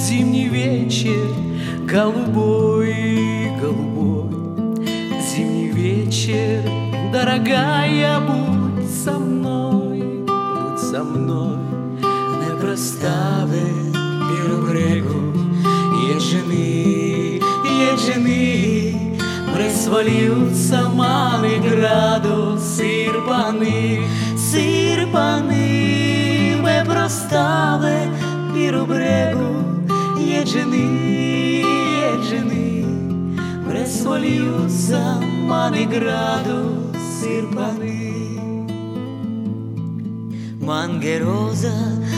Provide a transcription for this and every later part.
зимний вечер, голубой, голубой. Зимний вечер, дорогая, будь со мной, будь со мной. Не простави білу брегу, ježeny, presvaljujúca malý grado, sirpany, me prostave piru bregu, ježeny, presvaljujúca malý grado, sirpany. Mangerosa,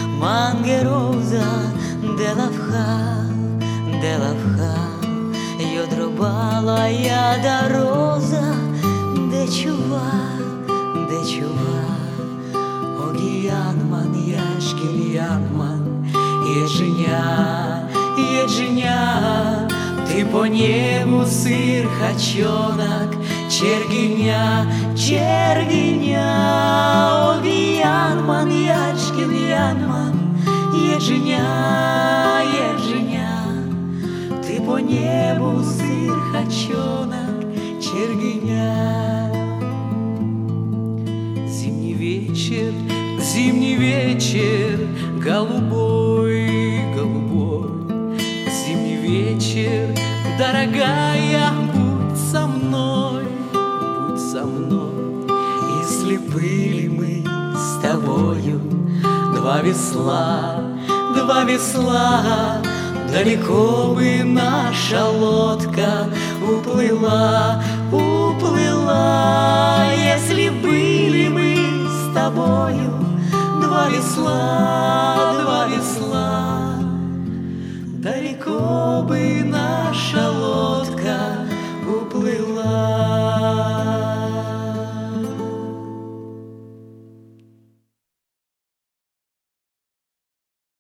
Делавха, io trovava da rosa, de чува, o Гиянман, яшки Гиянман, еженя, ты по небу сыр хачонок, чергиня, о Гиянман, яшки Гиянман, еженя. По небу сыр хачонок, чергиня. Зимний вечер, голубой, голубой. Зимний вечер, дорогая, будь со мной, будь со мной. Если были мы с тобою два весла, далеко бы наша лодка уплыла. Если были мы с тобою два весла.